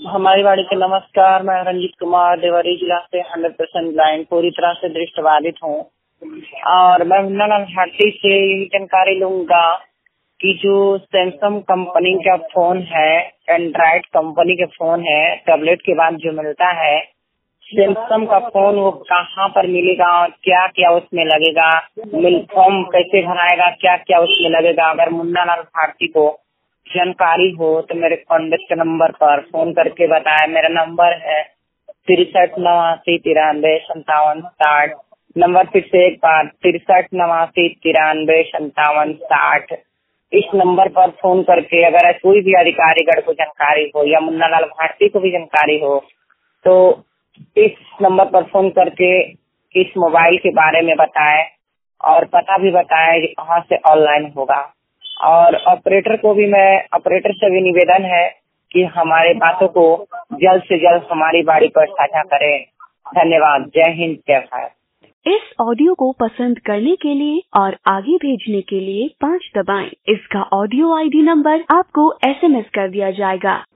हमारी बाड़ी के नमस्कार। मैं रंजीत कुमार देवरी जिला से 100% ब्लाइंड, पूरी तरह से दृष्टिबाधित हूँ। और मैं मुन्नालाल भाटी से यही जानकारी लूंगा कि जो सैमसंग कंपनी का फोन है, एंड्रॉइड कंपनी के फोन है, टैबलेट के बाद जो मिलता है सैमसंग का फोन, वो कहाँ पर मिलेगा और क्या क्या उसमें लगेगा, फॉर्म कैसे भराएगा, क्या क्या उसमें लगेगा। अगर मुन्नालाल भारती को जानकारी हो तो मेरे कॉन्टेक्ट नंबर पर फोन करके बताए। मेरा नंबर है 63 89 93 57 60। नंबर फिर से एक बार 63 89 93 57 60। इस नंबर पर फोन करके अगर कोई भी अधिकारीगण को जानकारी हो या मुन्नालाल भारती को भी जानकारी हो तो इस नंबर पर फोन करके इस मोबाइल के बारे में बताएं और पता भी बताएं कि कहाँ से ऑनलाइन होगा। और ऑपरेटर से भी निवेदन है कि हमारे बातों को जल्द से जल्द हमारी बाड़ी पर साझा करें। धन्यवाद। जय हिंद, जय भारत। इस ऑडियो को पसंद करने के लिए और आगे भेजने के लिए 5 दबाएं। इसका ऑडियो ID नंबर आपको SMS कर दिया जाएगा।